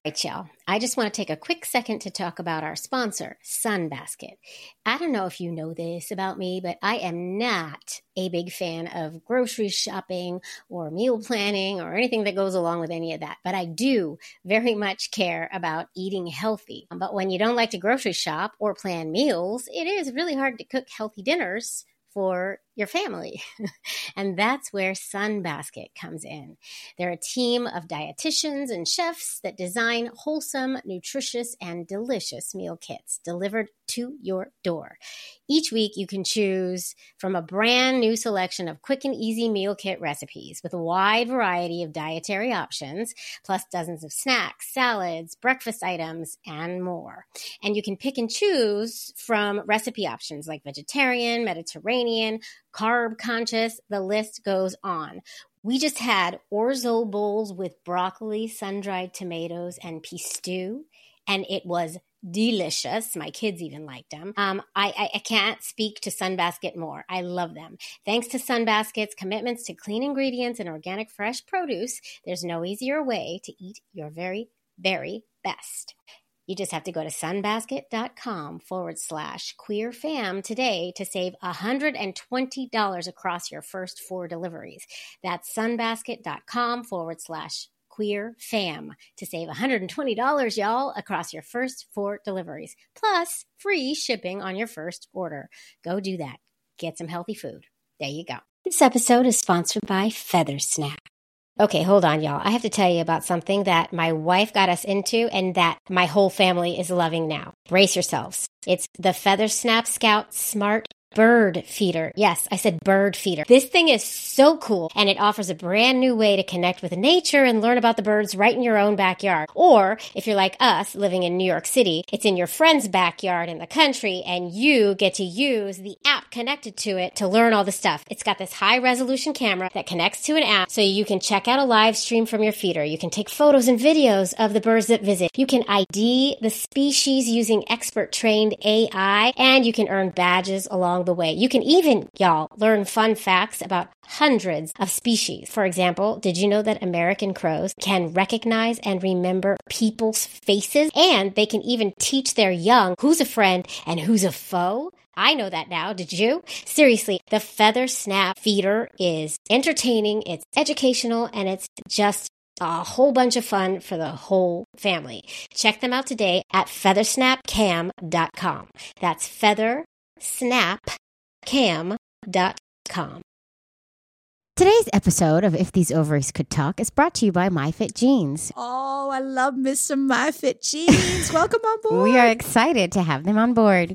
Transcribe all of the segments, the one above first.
Right, y'all. I just want to take a quick second to talk about our sponsor, Sunbasket. I don't know if you know this about me, but I am not a big fan of grocery shopping or meal planning or anything that goes along with any of that. But I do very much care about eating healthy. But when you don't like to grocery shop or plan meals, it is really hard to cook healthy dinners for your family. And that's where Sunbasket comes in. They're a team of dietitians and chefs that design wholesome, nutritious, and delicious meal kits delivered to your door. Each week, you can choose from a brand new selection of quick and easy meal kit recipes with a wide variety of dietary options, plus dozens of snacks, salads, breakfast items, and more. And you can pick and choose from recipe options like vegetarian, Mediterranean, carb conscious, the list goes on. We just had orzo bowls with broccoli, sun-dried tomatoes, and pea stew, and it was delicious. My kids even liked them. I can't speak to Sunbasket more. I love them. Thanks to Sunbasket's commitments to clean ingredients and organic fresh produce, there's no easier way to eat your very, very best. You just have to go to sunbasket.com/queerfam today to save $120 across your first 4 deliveries. That's sunbasket.com/queerfam to save $120, y'all, across your first 4 deliveries, plus free shipping on your first order. Go do that. Get some healthy food. There you go. This episode is sponsored by Feathersnap. Okay, hold on, y'all. I have to tell you about something that my wife got us into and that my whole family is loving now. Brace yourselves. It's the Feathersnap Scout Smart Bird Feeder. Yes, I said bird feeder. This thing is so cool, and it offers a brand new way to connect with nature and learn about the birds right in your own backyard. Or, if you're like us, living in New York City, it's in your friend's backyard in the country, and you get to use the app connected to it to learn all the stuff. It's got this high-resolution camera that connects to an app, so you can check out a live stream from your feeder. You can take photos and videos of the birds that visit. You can ID the species using expert-trained AI, and you can earn badges along the way. You can even, y'all, learn fun facts about hundreds of species. For example, did you know that American crows can recognize and remember people's faces? And they can even teach their young who's a friend and who's a foe? I know that now. Did you? Seriously, the Feathersnap Feeder is entertaining, it's educational, and it's just a whole bunch of fun for the whole family. Check them out today at feathersnapcam.com. That's feathersnapcam.com. Today's episode of If These Ovaries Could Talk is brought to you by MyFit Jeans. Oh, I love Mr. MyFit Jeans. Welcome on board. We are excited to have them on board.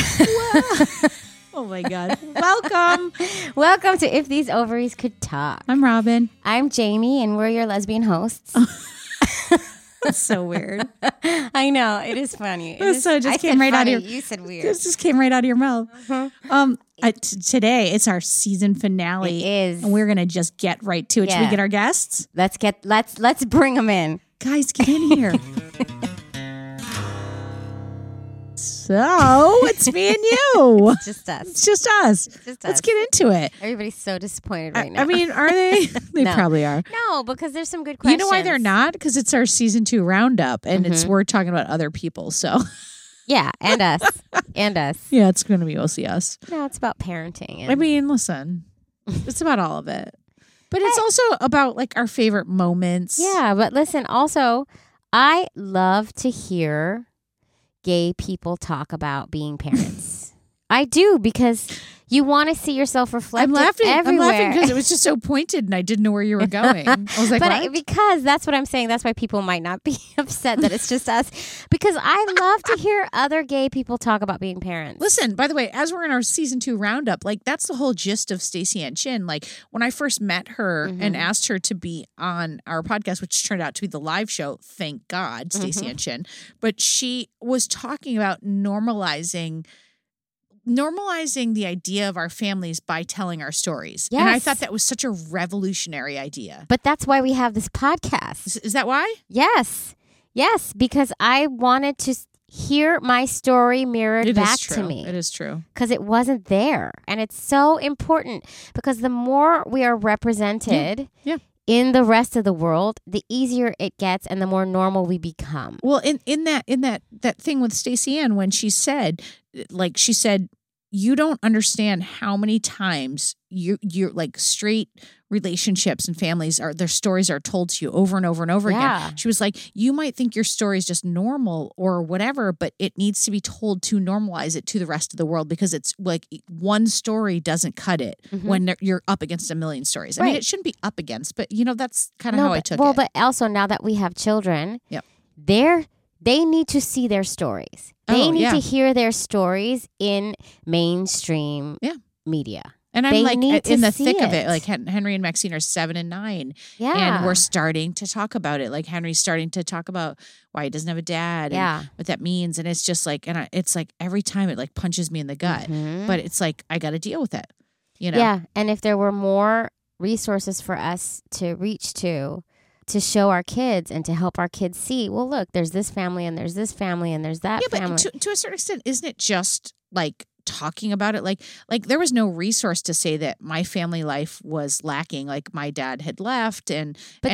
Oh my God. Welcome. Welcome to If These Ovaries Could Talk. I'm Robin. I'm Jamie, and we're your lesbian hosts. That's so weird. I know. It is funny. It just came right out of your... You said weird. It just came right out of your mouth. Uh-huh. Today, it's our season finale. It is. And we're going to just get right to it. Should we get our guests? Let's bring them in. Guys, get in here. So, it's me and you. It's just us. It's just us. Let's get into it. Everybody's so disappointed right now. I mean, are they? They No. probably are. No, because there's some good questions. You know why they're not? Because it's our season 2 roundup, and we're talking about other people. So, yeah, and us. And us. Yeah, it's going to be mostly us. No, it's about parenting. And I mean, listen, it's about all of it. But it's also about like our favorite moments. yeah, but listen, also, I love to hear gay people talk about being parents. I do, because you want to see yourself reflected everywhere. I'm laughing because it was just so pointed and I didn't know where you were going. I was like, what? Because that's what I'm saying. That's why people might not be upset that it's just us. Because I love to hear other gay people talk about being parents. Listen, by the way, as we're in our season 2 roundup, like that's the whole gist of Stacey Ann Chin. Like when I first met her and asked her to be on our podcast, which turned out to be the live show, thank God, Stacey Ann Chin. But she was talking about normalizing the idea of our families by telling our stories. Yes. And I thought that was such a revolutionary idea. But that's why we have this podcast. Is that why? Yes. Yes, because I wanted to hear my story mirrored back to me. It is true. Because it wasn't there. And it's so important because the more we are represented in the rest of the world, the easier it gets and the more normal we become. Well, in that thing with Stacey Ann, when she said, you don't understand how many times you're like straight relationships and families their stories are told to you over and over and over again. She was like, you might think your story is just normal or whatever, but it needs to be told to normalize it to the rest of the world, because it's like one story doesn't cut it when you're up against a million stories. I mean, it shouldn't be up against, but that's kind of how I took it. Well, but also now that we have children, they need to see their stories. They need to hear their stories in mainstream media. And I'm like in the thick of it. Like Henry and Maxine are 7 and 9. Yeah. And we're starting to talk about it. Like Henry's starting to talk about why he doesn't have a dad and what that means. And it's just like, it's like every time it like punches me in the gut. But it's like, I got to deal with it. Yeah. And if there were more resources for us to reach to show our kids and to help our kids see, well, look, there's this family and there's this family and there's that family. But to a certain extent, isn't it just like talking about it? Like there was no resource to say that my family life was lacking. Like my dad had left but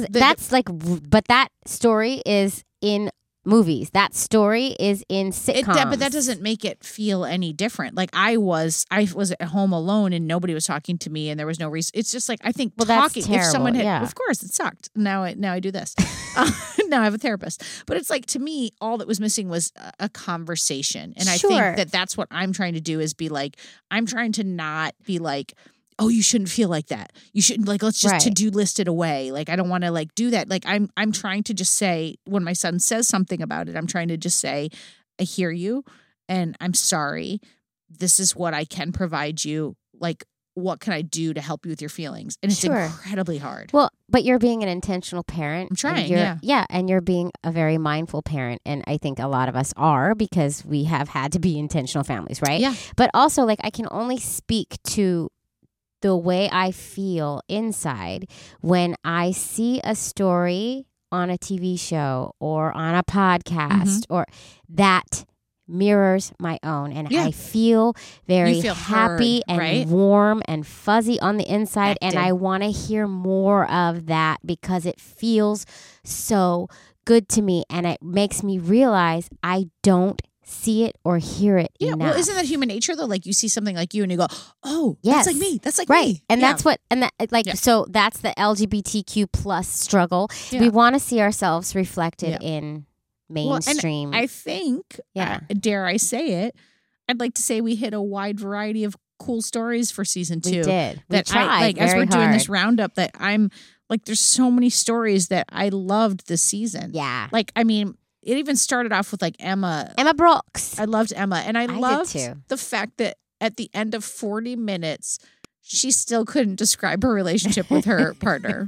that story is in movies. That story is in sitcoms. But that doesn't make it feel any different. Like I was at home alone and nobody was talking to me and there was no reason. It's just like, I think talking, if someone had, of course it sucked. Now I do this. Now I have a therapist. But it's like, to me, all that was missing was a conversation. And I think that's what I'm trying to do, is be like, I'm trying to not be like, oh, you shouldn't feel like that. You shouldn't, like, let's just to-do list it away. Like, I don't want to like do that. Like I'm trying to just say, when my son says something about it, I'm trying to just say, I hear you and I'm sorry. This is what I can provide you. Like, what can I do to help you with your feelings? And it's incredibly hard. Well, but you're being an intentional parent. I'm trying, and you're being a very mindful parent. And I think a lot of us are, because we have had to be intentional families, right? Yeah. But also, like, I can only speak to the way I feel inside when I see a story on a TV show or on a podcast or that mirrors my own, and I feel very happy heard, and warm and fuzzy on the inside, and I want to hear more of that because it feels so good to me, and it makes me realize I don't see it or hear it enough. Well, isn't that human nature though? Like, you see something like you and you go, oh, that's like me. That's like me. And that's what, and that, like, so that's the LGBTQ plus struggle. We want to see ourselves reflected in mainstream. Well, I think, dare I say it, I'd like to say we hit a wide variety of cool stories for season 2. We did. That we tried as we're hard. doing this roundup, that I'm like, there's so many stories that I loved this season. Yeah. Like, I mean, it even started off with like Emma Brooks. I loved Emma. And I loved did too. the fact that at the end of 40 minutes, she still couldn't describe her relationship with her partner.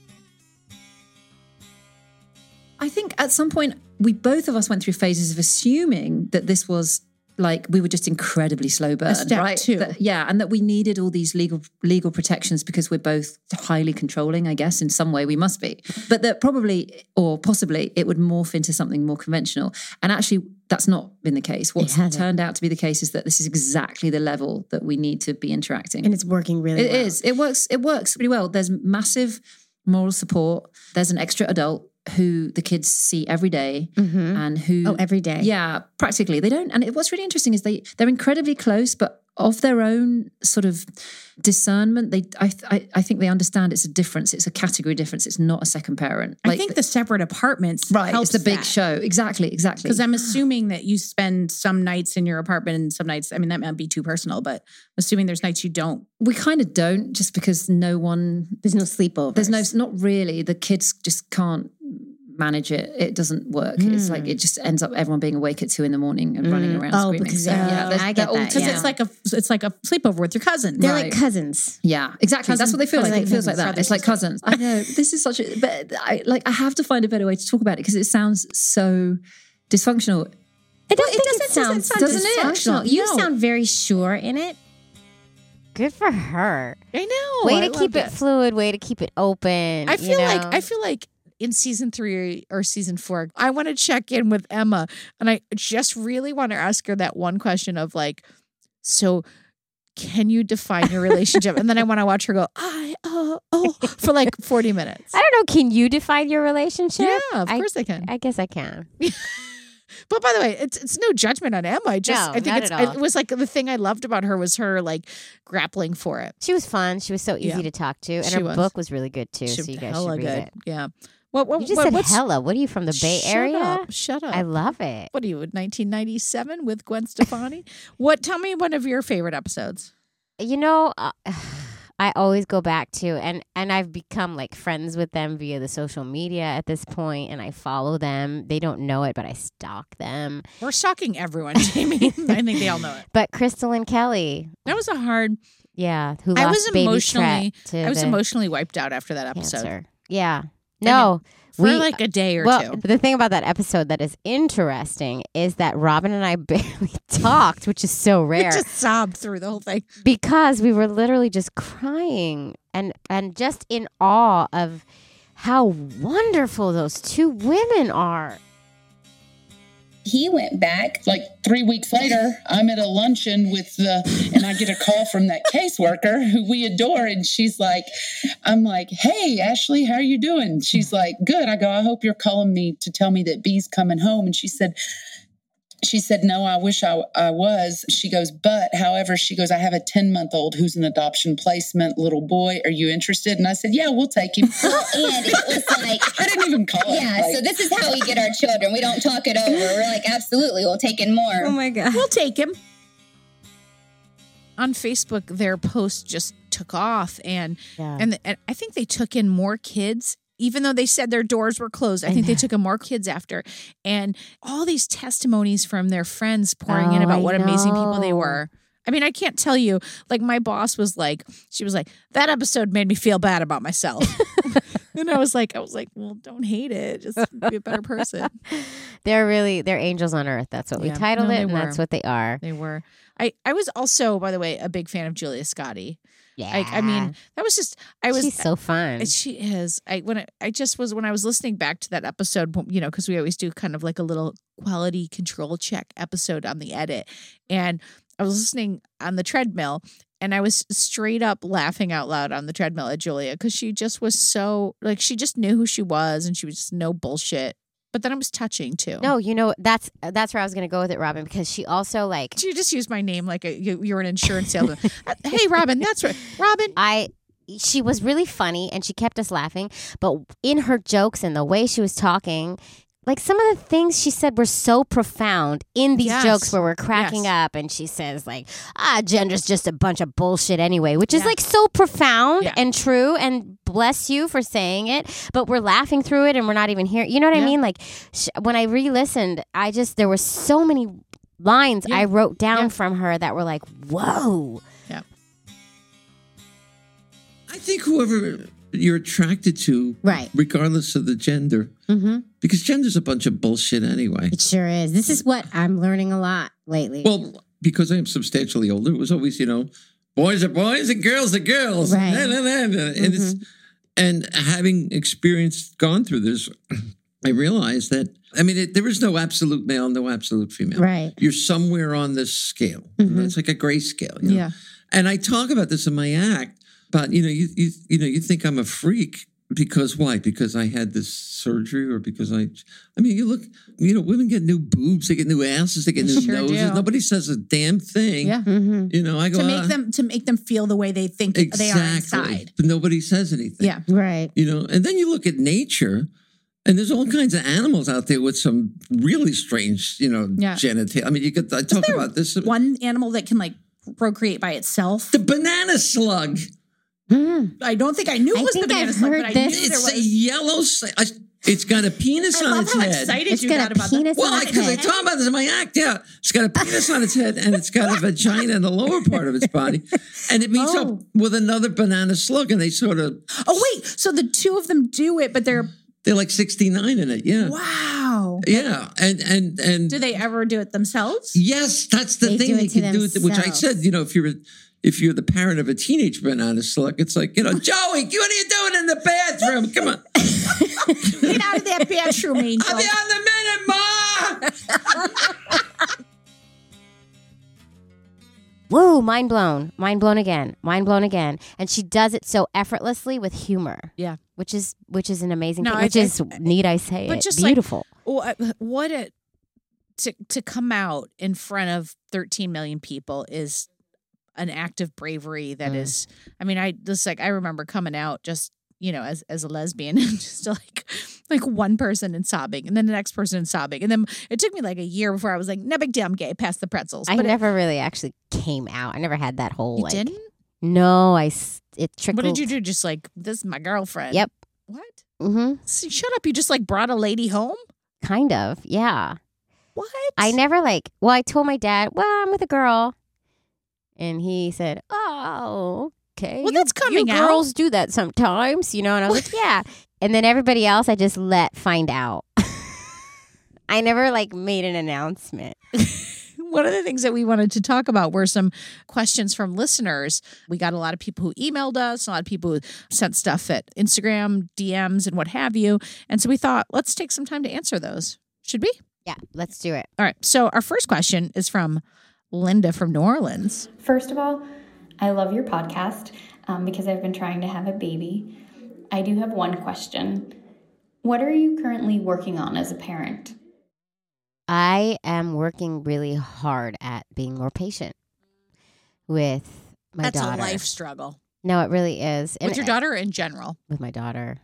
I think at some point, both of us went through phases of assuming that this was like, we were just incredibly slow burn, step 2. And that we needed all these legal protections because we're both highly controlling, I guess, in some way we must be. But that probably, or possibly, it would morph into something more conventional. And actually, that's not been the case. What's turned out to be the case is that this is exactly the level that we need to be interacting. And it's working really well. It is. It works pretty well. There's massive moral support. There's an extra adult who the kids see every day and who every day. Yeah, practically. They don't, and what's really interesting is they're incredibly close, but of their own sort of discernment, I think they understand it's a difference. It's a category difference. It's not a second parent. I think the separate apartments helps it's the big show. Exactly. Because I'm assuming that you spend some nights in your apartment and some nights, I mean, that might be too personal, but assuming there's nights you don't. We kind of don't, just because there's no sleepover. There's not really. The kids just can't manage it. It doesn't work. It's like, it just ends up everyone being awake at 2 a.m. and running around screaming. Because I get that. Because it's like a sleepoper with your cousin. They're like cousins. Yeah, exactly. That's what they feel like. It feels like that. It's like cousins. I know, this is such a, but I have to find a better way to talk about it because it sounds so dysfunctional. It doesn't sound dysfunctional. You sound very sure in it. Good for her. I know. Way to keep it fluid. Way to keep it open. I feel like in season 3 or season 4, I want to check in with Emma, and I just really want to ask her that one question of like, so can you define your relationship? And then I want to watch her go, for like 40 minutes. I don't know. Can you define your relationship? Yeah, of course I can. I guess I can. But by the way, it's no judgment on Emma. I think not at all. it was like the thing I loved about her was her like grappling for it. She was fun. She was so easy to talk to. And her book was really good too. So you guys should read it. Yeah. You just said hella. What are you from the Bay Area? Shut up. I love it. What are you, 1997 with Gwen Stefani? Tell me one of your favorite episodes. You know, I always go back to, and I've become like friends with them via the social media at this point, and I follow them. They don't know it, but I stalk them. We're stalking everyone, Jamie. I think they all know it. But Crystal and Kelly. That was a hard. Yeah. Who lost baby Tret to I was emotionally wiped out after that episode. Cancer. Yeah. No. For like a day or two. The thing about that episode that is interesting is that Robin and I barely talked, which is so rare. We just sobbed through the whole thing. Because we were literally just crying and just in awe of how wonderful those two women are. He went back. Like 3 weeks later, I'm at a luncheon and I get a call from that caseworker who we adore. And I'm like, hey, Ashley, how are you doing? She's like, good. I go, I hope you're calling me to tell me that B's coming home. And she said, no, I wish I was. She goes, however, I have a 10-month-old who's an adoption placement little boy. Are you interested? And I said, yeah, we'll take him. And it was like, I didn't even call it. Yeah, so this is how we get our children. We don't talk it over. We're like, absolutely, we'll take in more. Oh my God. We'll take him. On Facebook, their post just took off, and I think they took in more kids. Even though they said their doors were closed, I think they took in more kids after. And all these testimonies from their friends pouring in about what amazing people they were. I mean, I can't tell you. Like, my boss was like, that episode made me feel bad about myself. And I was like, well, don't hate it. Just be a better person. They're angels on earth. That's what we titled it, and that's what they are. They were. I was also, by the way, a big fan of Julia Scotti. Yeah. I mean, that was just, she's so fun. She is. When I was listening back to that episode, because we always do kind of like a little quality control check episode on the edit. And I was listening on the treadmill, and I was straight up laughing out loud on the treadmill at Julia, because she just was so, like, she just knew who she was, and she was just no bullshit. But then it was touching too. No, that's where I was going to go with it, Robin, because she also You just used my name like you're an insurance salesman. Hey, Robin, that's right. Robin. She was really funny and she kept us laughing. But in her jokes and the way she was talking, like some of the things she said were so profound in these jokes where we're cracking up, and she says like, gender's just a bunch of bullshit anyway, which is like so profound and true, and bless you for saying it, but we're laughing through it and we're not even here. You know what I mean? Like when I re-listened, there were so many lines I wrote down from her that were like, whoa. Yeah. I think whoever you're attracted to, right, regardless of the gender, because gender's a bunch of bullshit anyway. It sure is. This is what I'm learning a lot lately. Well, because I am substantially older, it was always, boys are boys and girls are girls. Right. And having gone through this, I realized that, there is no absolute male, no absolute female. Right. You're somewhere on this scale. It's like a grayscale. Yeah. And I talk about this in my act. But, you think I'm a freak because why? Because I had this surgery, or because you look, women get new boobs, they get new asses, they get new noses. Do. Nobody says a damn thing. Yeah. I go to make them feel the way they think they are inside. But nobody says anything. Yeah. Right. And then you look at nature, and there's all kinds of animals out there with some really strange, genitalia. I talk about this. One animal that can procreate by itself. The banana slug. I don't think I knew it was the banana slug, but I knew it's a yellow. It's got a penis on its head. Excited you got about that. Well, because I talk about this in my act. Yeah, it's got a penis on its head, and it's got a vagina in the lower part of its body, and it meets up with another banana slug, and they sort of. Oh wait, so the two of them do it, but they're like 69 in it. Yeah. Wow. Yeah, and do they ever do it themselves? Yes, that's the thing they can do. Which I said, if you're the parent of a teenage banana slug, it's like, Joey, what are you doing in the bathroom? Come on. Get out of that bathroom, Angel. I'll be on the minute, Ma! whoa, mind blown again. And she does it so effortlessly with humor. Yeah. Which is an amazing No, thing. Which is, need I say but it, just beautiful. To come out in front of 13 million people is an act of bravery that is, I mean, I remember coming out just, as a lesbian and just like one person and sobbing and then the next person and sobbing. And then it took me like a year before I was like, no big deal, I'm gay, pass the pretzels. I never really actually came out. I never had that whole You didn't? No, it trickled. What did you do? Just like, this is my girlfriend. Yep. What? Mm-hmm. Shut up. You just like brought a lady home? Kind of, yeah. What? I never I told my dad, well, I'm with a girl. And he said, oh, okay. Well, that's coming you out. Girls do that sometimes, and I was like, yeah. And then everybody else I just let find out. I never made an announcement. One of the things that we wanted to talk about were some questions from listeners. We got a lot of people who emailed us, a lot of people who sent stuff at Instagram, DMs, and what have you. And so we thought, let's take some time to answer those. Should we? Yeah, let's do it. All right. So our first question is from Linda from New Orleans. First of all, I love your podcast because I've been trying to have a baby. I do have one question. What are you currently working on as a parent? I am working really hard at being more patient with my daughter. That's a life struggle. No, it really is. With your daughter or in general? With my daughter.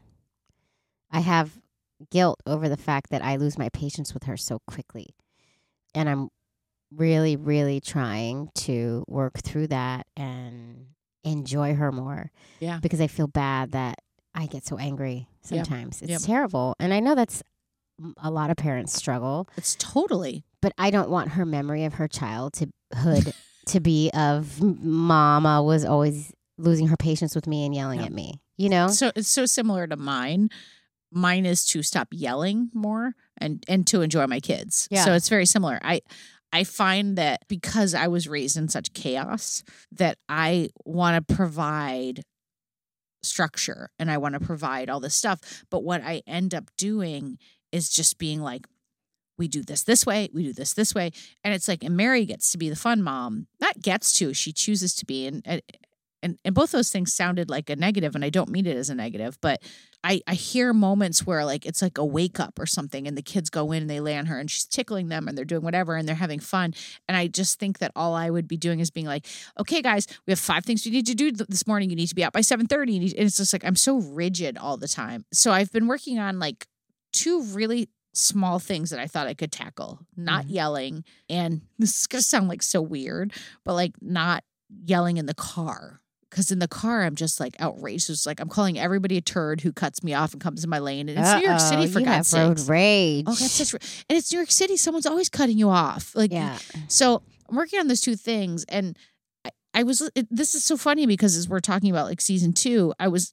I have guilt over the fact that I lose my patience with her so quickly. And I'm really, really trying to work through that and enjoy her more. Yeah. Because I feel bad that I get so angry sometimes. Yep. It's terrible. And I know that's a lot of parents struggle. It's totally. But I don't want her memory of her childhood to be of mama was always losing her patience with me and yelling at me. So it's so similar to mine. Mine is to stop yelling more and to enjoy my kids. Yeah. So it's very similar. I find that because I was raised in such chaos that I want to provide structure and I want to provide all this stuff. But what I end up doing is just being like, we do this way, we do this way. And it's like, and Mary gets to be the fun mom. Not gets to, she chooses to be. And both those things sounded like a negative, and I don't mean it as a negative, but I hear moments where it's like a wake up or something, and the kids go in and they lay on her and she's tickling them and they're doing whatever and they're having fun. And I just think that all I would be doing is being like, okay, guys, we have 5 things you need to do this morning. You need to be out by 7:30. And it's just like, I'm so rigid all the time. So I've been working on 2 really small things that I thought I could tackle, not yelling. And this is going to sound so weird, but not yelling in the car. Because in the car, I'm just outraged. It's I'm calling everybody a turd who cuts me off and comes in my lane. And it's New York City, for God's sake. Road rage. Oh, that's such. And it's New York City. Someone's always cutting you off. Yeah. So I'm working on those 2 things, and I was. This is so funny because as we're talking about season 2,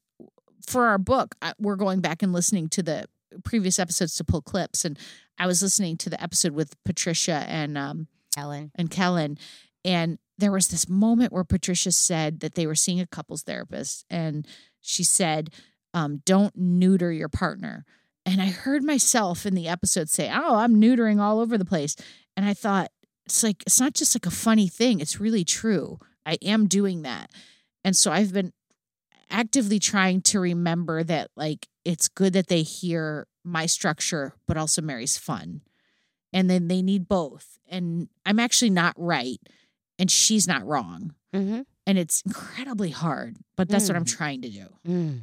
for our book, we're going back and listening to the previous episodes to pull clips, and I was listening to the episode with Patricia and Kellen, and there was this moment where Patricia said that they were seeing a couples therapist, and she said, don't neuter your partner. And I heard myself in the episode say, oh, I'm neutering all over the place. And I thought, it's not just a funny thing. It's really true. I am doing that. And so I've been actively trying to remember that it's good that they hear my structure, but also Mary's fun. And then they need both. And I'm actually not right. And she's not wrong. Mm-hmm. And it's incredibly hard, but that's what I'm trying to do.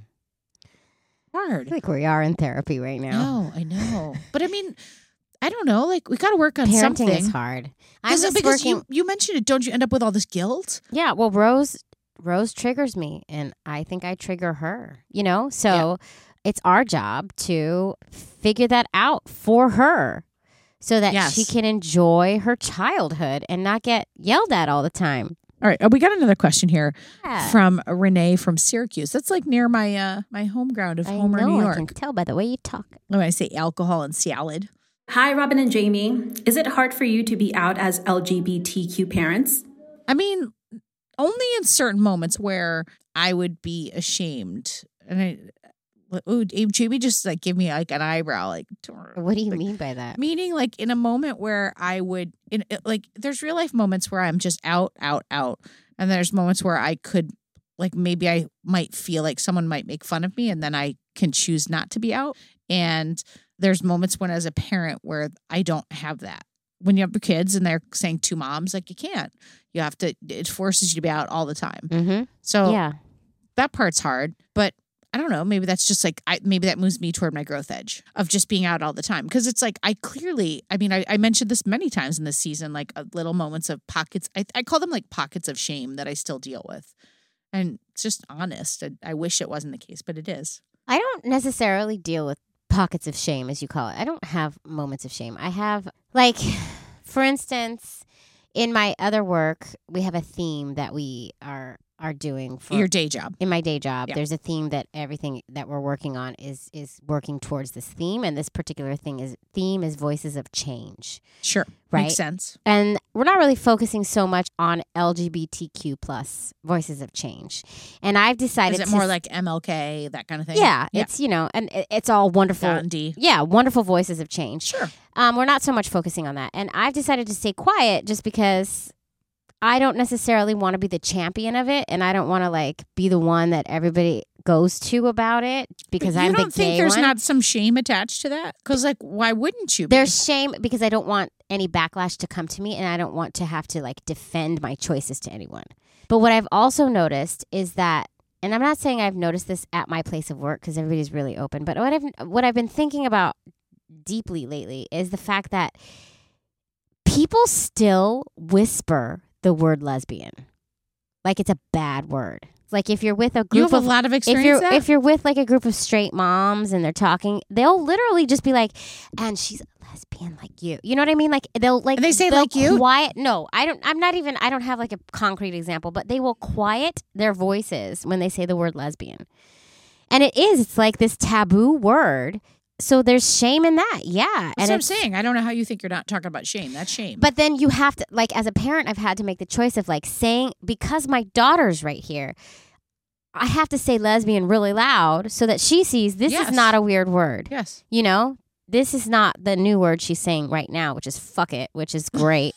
Hard. I think we are in therapy right now. No, I know. But I mean, I don't know. We got to work on Parenting something. Is hard. Because you mentioned it. Don't you end up with all this guilt? Yeah. Well, Rose triggers me, and I think I trigger her, So it's our job to figure that out for her. So that she can enjoy her childhood and not get yelled at all the time. All right. We got another question here from Renee from Syracuse. That's near my my home ground of Homer, New York. I can tell by the way you talk. When I say alcohol and salad. Hi, Robin and Jamie. Is it hard for you to be out as LGBTQ parents? I mean, only in certain moments where I would be ashamed. And ooh, Jamie just like give me like an eyebrow. Like, What do you mean by that? meaning like in a moment where I would, like, there's real life moments where I'm just out. And there's moments where I could, like, maybe I might feel like someone might make fun of me and then I can choose not to be out. And there's moments when as a parent where I don't have that. When you have your kids and they're saying two moms, like, you can't. You have to, it forces you to be out all the time. Mm-hmm. So Yeah. that part's hard, but I don't know. Maybe that's just like, maybe that moves me toward my growth edge of just being out all the time. Because it's like, I mentioned this many times in this season, like little moments of pockets. I call them like pockets of shame that I still deal with. And it's just honest. I wish it wasn't the case, but it is. I don't necessarily deal with pockets of shame, as you call it. I don't have moments of shame. I have, like, for instance, in my other work, we have a theme that we are doing for Your day job. In my day job, Yeah. there's a theme that everything that we're working on is working towards this theme, and this particular theme is voices of change. Sure. Right? Makes sense. And we're not really focusing so much on LGBTQ plus voices of change. And I've decided Is it more like MLK, that kind of thing? Yeah, it's, and it's all wonderful. Gandhi. Yeah, wonderful voices of change. Sure. We're not so much focusing on that. And I've decided to stay quiet just because I don't necessarily want to be the champion of it, and I don't want to like be the one that everybody goes to about it because I'm the gay one. You don't think there's not some shame attached to that? Because like, why wouldn't you be? There's shame because I don't want any backlash to come to me, and I don't want to have to like defend my choices to anyone. But what I've also noticed is that, and I'm not saying I've noticed this at my place of work because everybody's really open, but what I've been thinking about deeply lately is the fact that people still whisper the word lesbian like it's a bad word. Like if you're with a group you have a lot of experience. if you're with like a group of straight moms and they're talking, they'll literally just be like, and she's a lesbian like you. You know what I mean? Like they'll like And they say they'll like you? quiet. No, I don't have like a concrete example, but they will quiet their voices when they say the word lesbian. And it's like this taboo word. So there's shame in that. Yeah. That's what I'm saying. I don't know how you think you're not talking about shame. That's shame. But then you have to, like, as a parent, I've had to make the choice of like saying, because my daughter's right here, I have to say lesbian really loud so that she sees this is not a weird word. Yes. You know, this is not the new word she's saying right now, which is fuck it, which is great.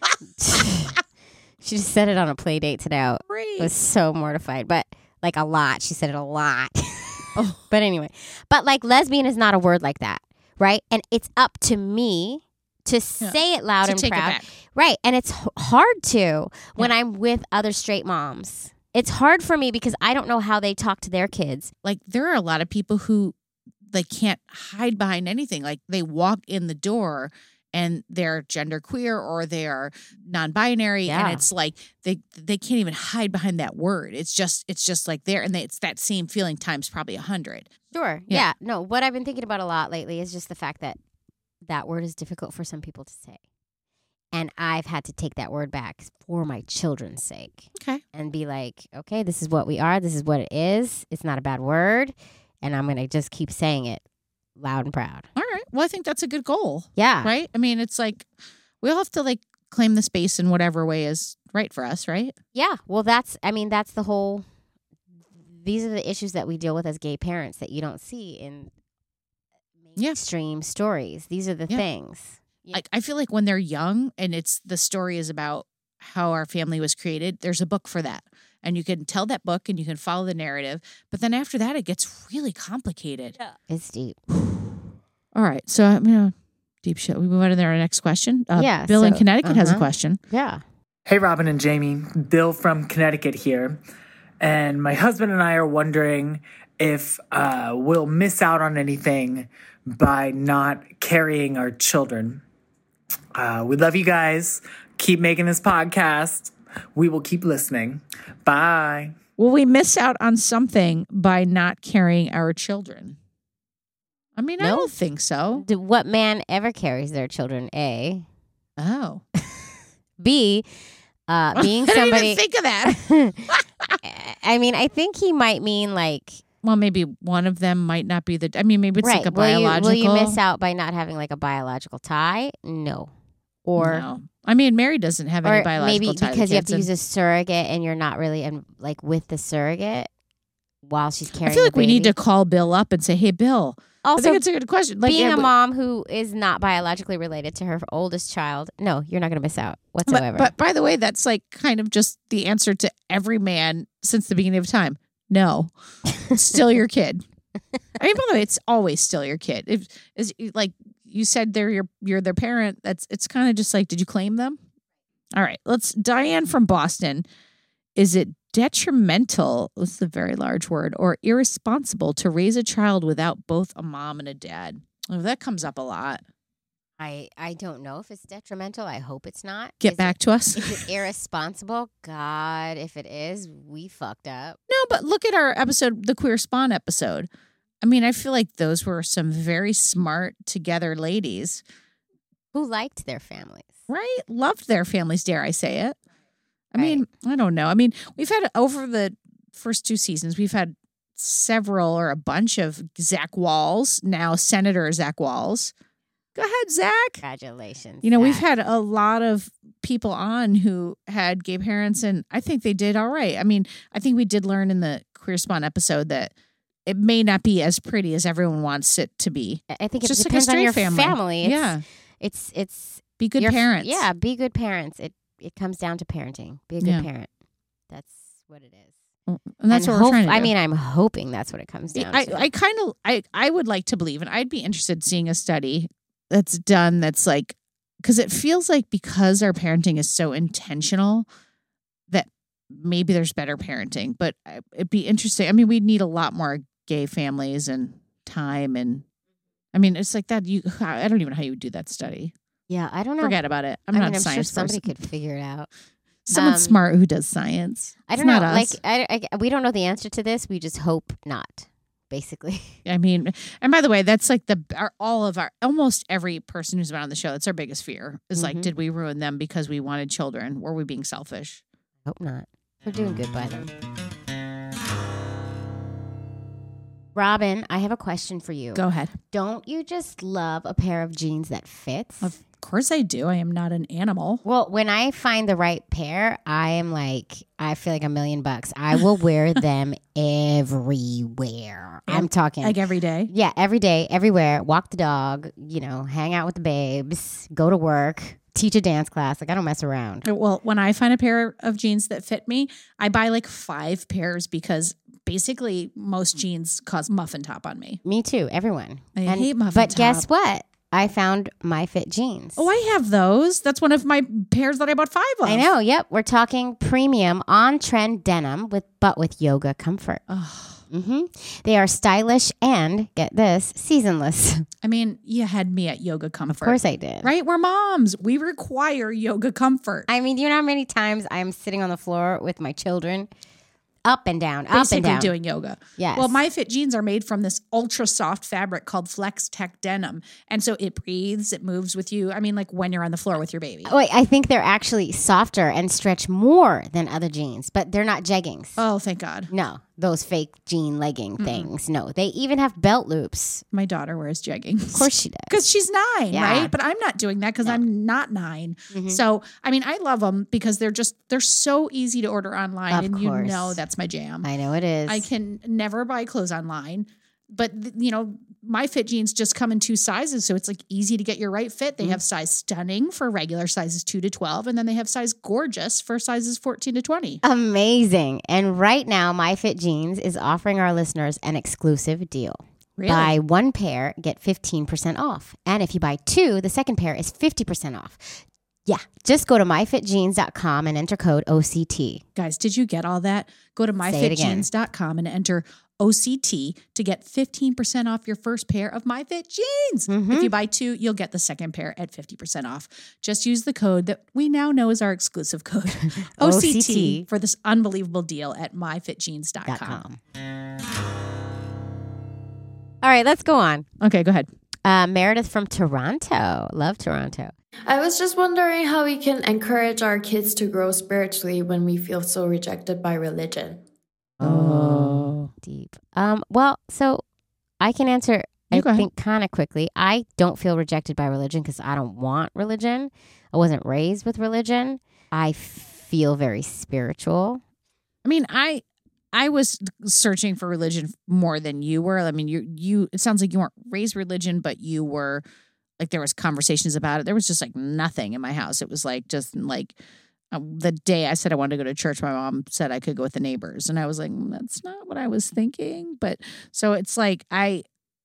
She just said it on a play date today. I was so mortified, but like a lot. She said it a lot. Oh. But anyway, but like lesbian is not a word like that, right? And it's up to me to say it loud and proud. Right. And it's hard to when I'm with other straight moms. It's hard for me because I don't know how they talk to their kids. Like there are a lot of people who like can't hide behind anything. Like they walk in the door and they're genderqueer or they are non-binary, and it's like they can't even hide behind that word. It's just like there, and it's that same feeling times probably 100. Sure. Yeah. No, what I've been thinking about a lot lately is just the fact that that word is difficult for some people to say. And I've had to take that word back for my children's sake. Okay. And be like, okay, this is what we are. This is what it is. It's not a bad word. And I'm going to just keep saying it loud and proud. All right. Well, I think that's a good goal. Yeah. Right? I mean, it's like we all have to like claim the space in whatever way is right for us, right? Yeah. Well, that's the whole, these are the issues that we deal with as gay parents that you don't see in mainstream stories. These are the things. Like I feel like when they're young and the story is about how our family was created, there's a book for that. And you can tell that book and you can follow the narrative. But then after that, it gets really complicated. Yeah. It's deep. All right. So, I'm going to deep shit. We move on to our next question. Bill in Connecticut has a question. Yeah. Hey, Robin and Jamie. Bill from Connecticut here. And my husband and I are wondering if we'll miss out on anything by not carrying our children. We love you guys. Keep making this podcast. We will keep listening. Bye. Will we miss out on something by not carrying our children? I mean, I don't think so. What man ever carries their children? A. Oh. B. Being somebody. I didn't even think of that. I mean, I think he might mean like. Well, maybe one of them might not be the. I mean, maybe it's like a biological. Will you miss out by not having like a biological tie? No. Or no. I mean, Mary doesn't have any biological tie. Maybe because you have to use a surrogate and you're not really like with the surrogate. while she's carrying I feel like the we need baby. to call Bill up and say, "Hey, Bill." I Also, think it's a good question. Like, being yeah, a mom who is not biologically related to her oldest child, no, you're not going to miss out whatsoever. But by the way, that's like kind of just the answer to every man since the beginning of time. No, it's still your kid. I mean, by the way, it's always still your kid. If is like you said, you're their parent. It's kind of just like, did you claim them? All right, Diane from Boston. Is it detrimental, this is a very large word, or irresponsible to raise a child without both a mom and a dad? Oh, that comes up a lot. I don't know if it's detrimental. I hope it's not. Get back to us. Is it irresponsible? God, if it is, we fucked up. No, but look at our episode, the Queer Spawn episode. I mean, I feel like those were some very smart together ladies. Who liked their families. Right? Loved their families, dare I say it. I mean, I don't know. I mean, we've had over the first 2 seasons, we've had several or a bunch of Zach Walls, now Senator Zach Walls. Go ahead, Zach. Congratulations. You know, Zach. we've had a lot of people on who had gay parents, and I think they did all right. I mean, I think we did learn in the Queer Spawn episode that it may not be as pretty as everyone wants it to be. I think it just depends like a on your straight family. Yeah. It's be good parents. Yeah, be good parents. It comes down to parenting. Be a good parent. That's what it is. And that's what we're trying to do. I mean, I'm hoping that's what it comes down to. I would like to believe, and I'd be interested in seeing a study that's done that's like, because it feels like because our parenting is so intentional that maybe there's better parenting, but it'd be interesting. I mean, we'd need a lot more gay families and time, and I mean, it's like that. I don't even know how you would do that study. Yeah, I don't know. Forget about it. I'm not a I'm science sure somebody person. could figure it out. Someone smart who does science. I don't It's know. not us. Like, we don't know the answer to this. We just hope not. Basically. I mean, and by the way, that's like almost every person who's been on the show, that's our biggest fear is like, did we ruin them because we wanted children? Were we being selfish? Hope not. We're doing good by them. Robin, I have a question for you. Go ahead. Don't you just love a pair of jeans that fits? Of course I do. I am not an animal. Well, when I find the right pair, I feel like $1 million. I will wear them everywhere. I'm talking like every day. Yeah, every day, everywhere. Walk the dog, hang out with the babes, go to work, teach a dance class. Like, I don't mess around. Well, when I find a pair of jeans that fit me, I buy like 5 pairs because basically most jeans cause muffin top on me. Me too. Everyone. I hate muffin top. But guess what? I found My Fit jeans. Oh, I have those. That's one of my pairs that I bought 5 of. I know. Yep. We're talking premium on-trend denim but with yoga comfort. They are stylish and, get this, seasonless. I mean, you had me at yoga comfort. Of course I did. Right? We're moms. We require yoga comfort. I mean, you know how many times I'm sitting on the floor with my children? Up and down, Basically doing yoga. Yes. Well, My Fit jeans are made from this ultra soft fabric called Flex Tech denim. And so it breathes, it moves with you. I mean, like when you're on the floor with your baby. Oh, wait, I think they're actually softer and stretch more than other jeans, but they're not jeggings. Oh, thank God. No, those fake jean legging things. No, they even have belt loops. My daughter wears jeggings. Of course she does. Because she's 9, Yeah. right? But I'm not doing that because I'm not 9. So, I mean, I love them because they're so easy to order online. Of and course. you know that's my jam. I know it is. I can never buy clothes online. But, My Fit jeans just come in 2 sizes. So it's like easy to get your right fit. They have size stunning for regular sizes 2 to 12. And then they have size gorgeous for sizes 14 to 20. Amazing. And right now, My Fit Jeans is offering our listeners an exclusive deal. Really? Buy 1 pair, get 15% off. And if you buy 2, the second pair is 50% off. Yeah, just go to myfitjeans.com and enter code OCT. Guys, did you get all that? Go to myfitjeans.com and enter OCT to get 15% off your first pair of My Fit jeans. If you buy 2, you'll get the second pair at 50% off. Just use the code that we now know is our exclusive code, OCT, for this unbelievable deal at myfitjeans.com. All right, let's go on. Okay, go ahead. Meredith from Toronto. Love Toronto. I was just wondering how we can encourage our kids to grow spiritually when we feel so rejected by religion. Oh, deep. Well, so I can answer, I think, kind of quickly. I don't feel rejected by religion because I don't want religion. I wasn't raised with religion. I feel very spiritual. I mean, I I was searching for religion more than you were. I mean, you it sounds like you weren't raised religion, but you were like, there was conversations about it. There was just like nothing in my house. It was like, just like the day I said I wanted to go to church, my mom said I could go with the neighbors. And I was like, that's not what I was thinking. But so it's like, I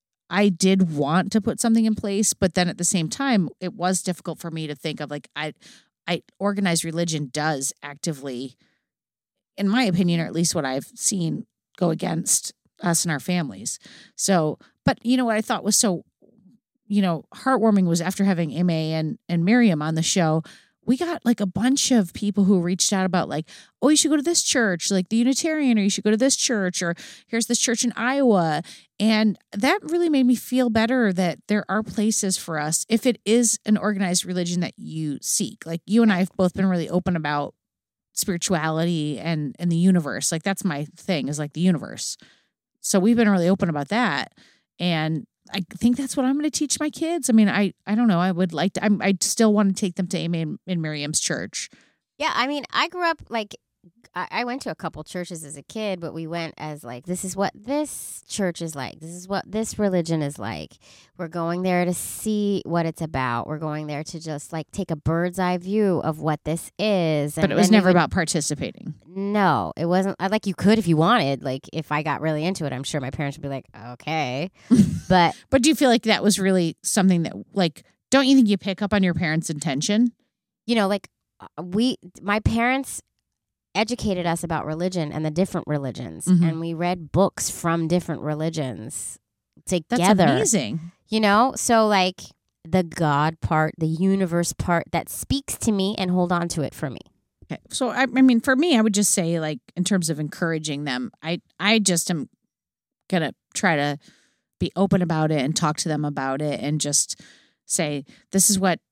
did want to put something in place, but then at the same time, it was difficult for me to think of like, organized religion does actively, in my opinion, or at least what I've seen, go against us and our families. So, but you know what I thought was so, heartwarming was after having Aimee and Miriam on the show, we got like a bunch of people who reached out about like, oh, you should go to this church, like the Unitarian, or you should go to this church, or here's this church in Iowa. And that really made me feel better that there are places for us if it is an organized religion that you seek. Like you and I have both been really open about spirituality and the universe. Like that's my thing, is like the universe. So we've been really open about that. And I think that's what I'm going to teach my kids. I mean, I don't know. I would like to, I still want to take them to Aimee and Miriam's church. Yeah. I mean, I grew up like, I went to a couple churches as a kid, but we went as like, this is what this church is like. This is what this religion is like. We're going there to see what it's about. We're going there to just like take a bird's eye view of what this is. But it was never about participating. No, it wasn't. Like you could if you wanted. Like if I got really into it, I'm sure my parents would be like, okay. But do you feel like that was really something that like, don't you think you pick up on your parents' intention? Like my parents educated us about religion and the different religions, and we read books from different religions together. That's amazing. So like the God part, the universe part that speaks to me and hold on to it for me. Okay. So I mean, for me, I would just say like in terms of encouraging them, I just am gonna try to be open about it and talk to them about it and just say, this is what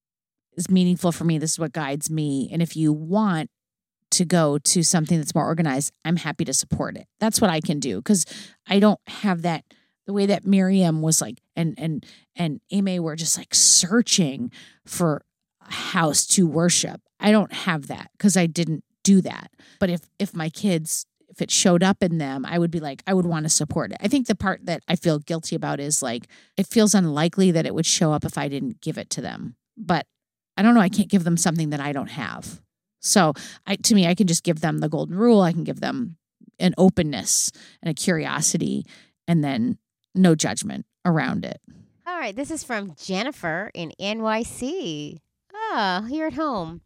is meaningful for me. This is what guides me. And if you want to go to something that's more organized, I'm happy to support it. That's what I can do, because I don't have that, the way that Miriam was like, and Aimee were just like searching for a house to worship. I don't have that because I didn't do that. But if my kids, if it showed up in them, I would be like, I would want to support it. I think the part that I feel guilty about is like, it feels unlikely that it would show up if I didn't give it to them. But I don't know, I can't give them something that I don't have. So to me, I can just give them the golden rule. I can give them an openness and a curiosity, and then no judgment around it. All right. This is from Jennifer in NYC. Here at home.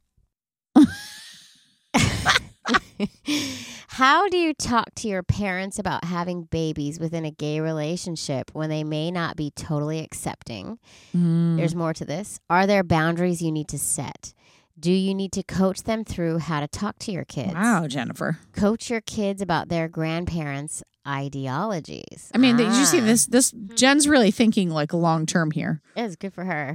How do you talk to your parents about having babies within a gay relationship when they may not be totally accepting? There's more to this. Are there boundaries you need to set? Do you need to coach them through how to talk to your kids? Wow, Jennifer. Coach your kids about their grandparents' ideologies. I mean, did you see this? Jen's really thinking like long term here. It's good for her.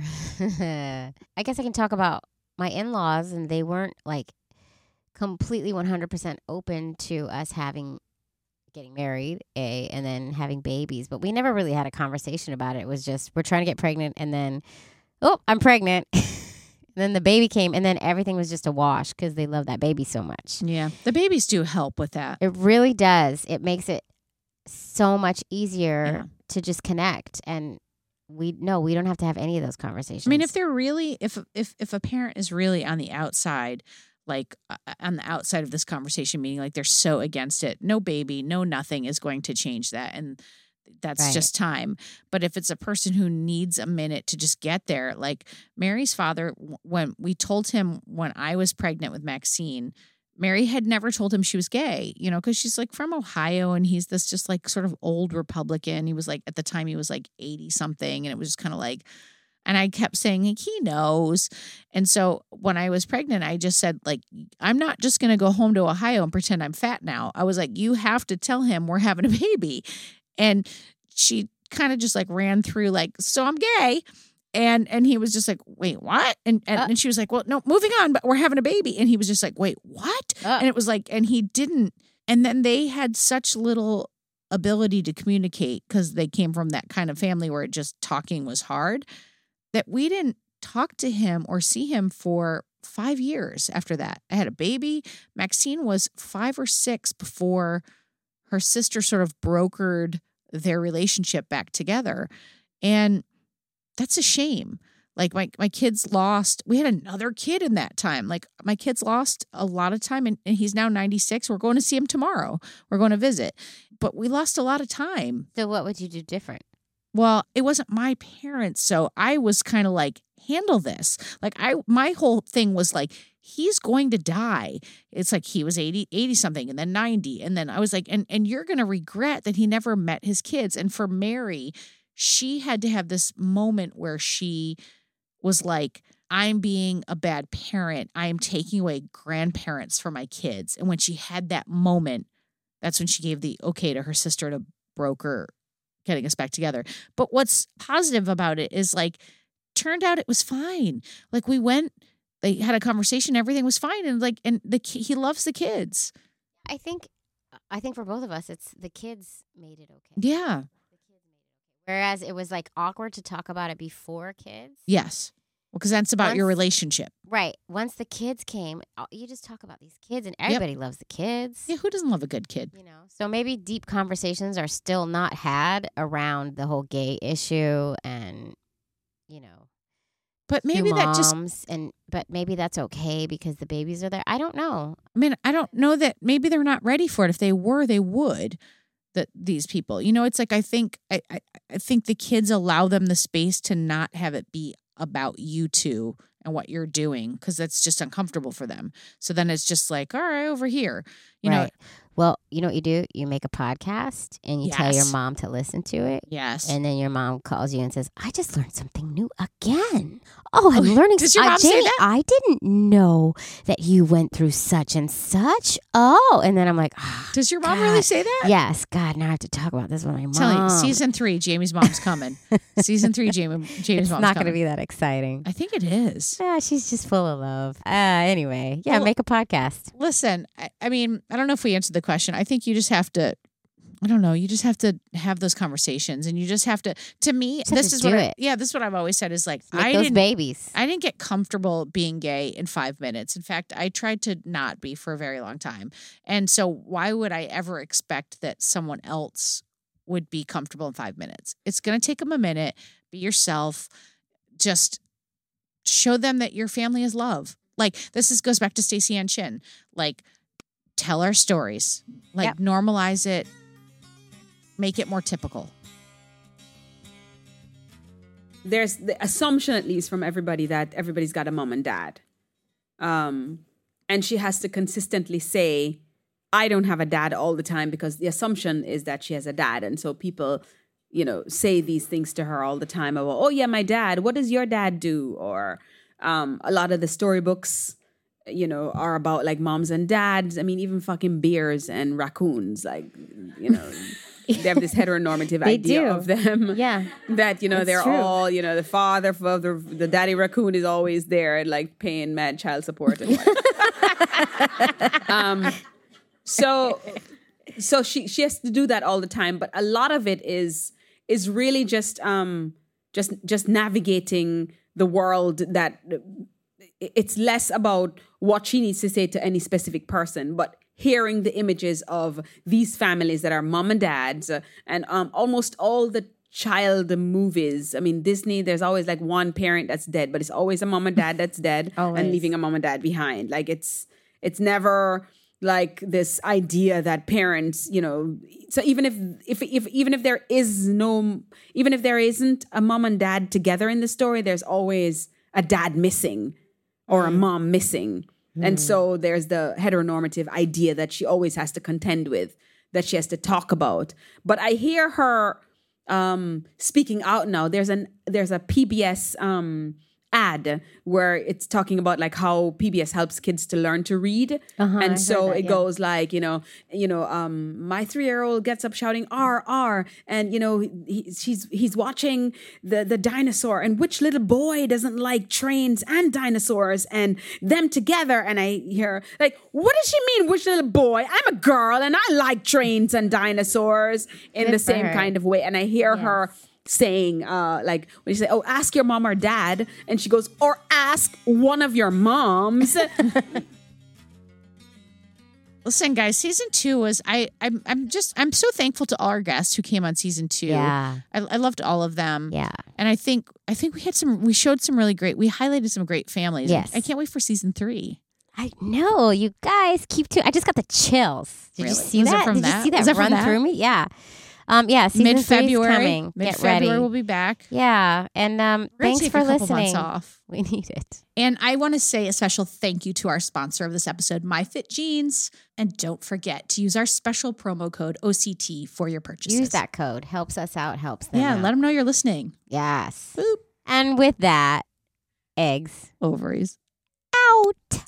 I guess I can talk about my in-laws, and they weren't like completely 100% open to us getting married, and then having babies. But we never really had a conversation about it. It was just, we're trying to get pregnant, and then, oh, I'm pregnant. Then the baby came, and then everything was just a wash because they love that baby so much. Yeah, the babies do help with that. It really does. It makes it so much easier to just connect. And we don't have to have any of those conversations. I mean, if they're really, if a parent is really on the outside, like on the outside of this conversation, meaning like they're so against it, no baby, no nothing is going to change that. And that's just time. But if it's a person who needs a minute to just get there, like Mary's father, when we told him when I was pregnant with Maxine, Mary had never told him she was gay, because she's like from Ohio, and he's this just like sort of old Republican. He was like, at the time he was like 80 something. And it was just kind of like, and I kept saying, like, he knows. And so when I was pregnant, I just said, like, I'm not just going to go home to Ohio and pretend I'm fat now. I was like, you have to tell him we're having a baby. And she kind of just like ran through like, so I'm gay. And he was just like, wait, what? And she was like, well, no, moving on, but we're having a baby. And he was just like, wait, what? And it was like, and he didn't. And then they had such little ability to communicate because they came from that kind of family where it just talking was hard, that we didn't talk to him or see him for 5 years after that. I had a baby. Maxine was 5 or 6 before her sister sort of brokered their relationship back together. And that's a shame. Like my kids lost, we had another kid in that time. Like my kids lost a lot of time and he's now 96. We're going to see him tomorrow. We're going to visit. But we lost a lot of time. So what would you do different? Well, it wasn't my parents. So I was kind of like, handle this. Like my whole thing was like, he's going to die. It's like he was 80 something and then 90. And then I was like, and you're going to regret that he never met his kids. And for Mary, she had to have this moment where she was like, I'm being a bad parent. I am taking away grandparents from my kids. And when she had that moment, that's when she gave the okay to her sister to broker getting us back together. But what's positive about it is like, turned out it was fine. Like we went, they had a conversation, everything was fine. And like, he loves the kids. I think for both of us, it's the kids made it okay. Yeah. Whereas it was like awkward to talk about it before kids. Yes. Well, because that's about your relationship. Right. Once the kids came, you just talk about these kids and everybody loves the kids. Yeah, who doesn't love a good kid? You know, so maybe deep conversations are still not had around the whole gay issue and, you know. But maybe that just but maybe that's okay because the babies are there. I don't know. I mean, I don't know that maybe they're not ready for it. If they were, they would. That these people, you know, it's like I think the kids allow them the space to not have it be about you two and what you're doing because that's just uncomfortable for them. So then it's just like, all right, over here, you know. Well, you know what you do? You make a podcast and you tell your mom to listen to it. Yes. And then your mom calls you and says, I just learned something new again. Oh, I'm learning. Does your mom say that? I didn't know that you went through such and such. Oh, and then I'm like, does your mom really say that? Yes. God, now I have to talk about this with my mom. Tell you, season 3, Jamie's mom's coming. Season 3, Jamie's mom's coming. It's not going to be that exciting. I think it is. Yeah, she's just full of love. Anyway, make a podcast. Listen, I mean, I don't know if we answered the question. I think you just have to, I don't know, you just have to have those conversations and you just have to me, this is what I've always said is like, I didn't get comfortable being gay in 5 minutes. In fact, I tried to not be for a very long time. And so why would I ever expect that someone else would be comfortable in 5 minutes? It's going to take them a minute. Be yourself. Just show them that your family is love. Like goes back to Stacey Ann Chin. Like, tell our stories, normalize it, make it more typical. There's the assumption, at least from everybody, that everybody's got a mom and dad. And she has to consistently say, I don't have a dad all the time because the assumption is that she has a dad. And so people, you know, say these things to her all the time about, oh yeah, my dad, what does your dad do? Or a lot of the storybooks, you know, are about like moms and dads. I mean, even fucking bears and raccoons, like, you know, they have this heteronormative idea of them. Yeah. That, you know, they're true. All, you know, the daddy raccoon is always there and like paying mad child support and whatever. So she has to do that all the time. But a lot of it is really just navigating the world that it's less about what she needs to say to any specific person, but hearing the images of these families that are mom and dads and almost all the child movies. I mean, Disney, there's always like one parent that's dead, but it's always a mom and dad that's dead and leaving a mom and dad behind. Like it's never like this idea that parents, you know, so even if there isn't a mom and dad together in the story, there's always a dad missing or a mom missing. And so there's the heteronormative idea that she always has to contend with, that she has to talk about. But I hear her speaking out now. There's a PBS ad where it's talking about like how PBS helps kids to learn to read. And so it goes like, my 3-year-old gets up shouting R R, and you know he's watching the dinosaur, and which little boy doesn't like trains and dinosaurs and them together. And I hear like, what does she mean, which little boy? I'm a girl and I like trains and dinosaurs in the same kind of way. And I hear her saying like when you say, oh, ask your mom or dad, and she goes, or ask one of your moms. Listen, guys, season 2 was I'm so thankful to all our guests who came on season 2. Yeah. I loved all of them. Yeah. And I think we showed some really great, we highlighted some great families. Yes. I can't wait for season 3. I know, you guys keep I just got the chills. Did you see Was it that? from Did that? you see that Was it from run that? through me? Yeah. Yeah, season 3 is Mid-February. coming. Get ready. Mid-February we'll be back. Yeah, and thanks take for a couple listening. months off. We need it. And I want to say a special thank you to our sponsor of this episode, MyFit Jeans. And don't forget to use our special promo code OCT for your purchases. Use that code. Helps us out, helps them out. Let them know you're listening. Yes. Boop. And with that, eggs. Ovaries. Out.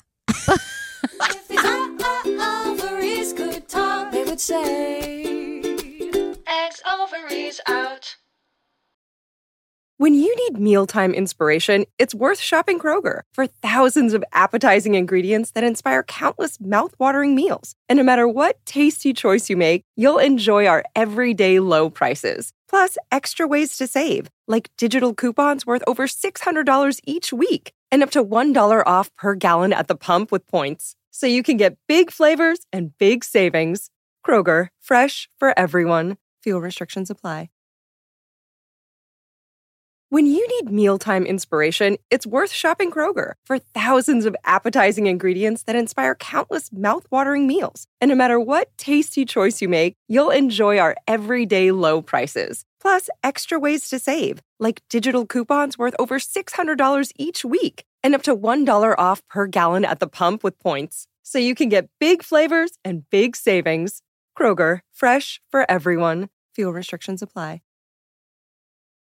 Ovaries could talk, they would say, eggs, ovaries out. When you need mealtime inspiration, it's worth shopping Kroger for thousands of appetizing ingredients that inspire countless mouthwatering meals. And no matter what tasty choice you make, you'll enjoy our everyday low prices. Plus, extra ways to save, like digital coupons worth over $600 each week and up to $1 off per gallon at the pump with points. So you can get big flavors and big savings. Kroger, fresh for everyone. Fuel restrictions apply. When you need mealtime inspiration, it's worth shopping Kroger for thousands of appetizing ingredients that inspire countless mouthwatering meals. And no matter what tasty choice you make, you'll enjoy our everyday low prices. Plus, extra ways to save, like digital coupons worth over $600 each week and up to $1 off per gallon at the pump with points. So you can get big flavors and big savings. Kroger, fresh for everyone. Fuel restrictions apply.